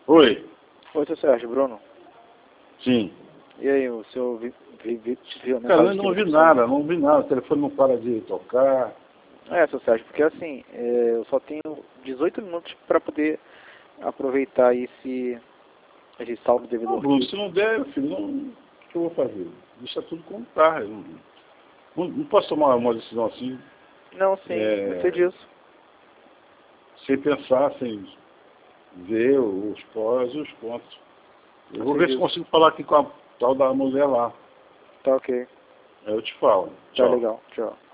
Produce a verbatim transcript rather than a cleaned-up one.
Oi. Oi, seu Sérgio, Bruno. Sim. E aí, o senhor vi, vi, vi, viu a Cara, eu mensagem não que ouvi ele nada, não ouvi nada. O telefone não para de tocar. É, seu Sérgio, porque assim, é, eu só tenho dezoito minutos para poder aproveitar esse, esse saldo Não, devedor. Bruno, Que... se não der, filho, não, o que eu vou fazer? Deixa tudo como tá. Eu não, não, não posso tomar uma decisão assim, Não, sim, é, eu sei disso. sem pensar, sem ver os prós e os contras. Eu Eu vou sei ver se disso. consigo falar aqui com a tal da mulher lá. Tá ok. Aí eu te falo. Tá Tchau. legal. Tchau.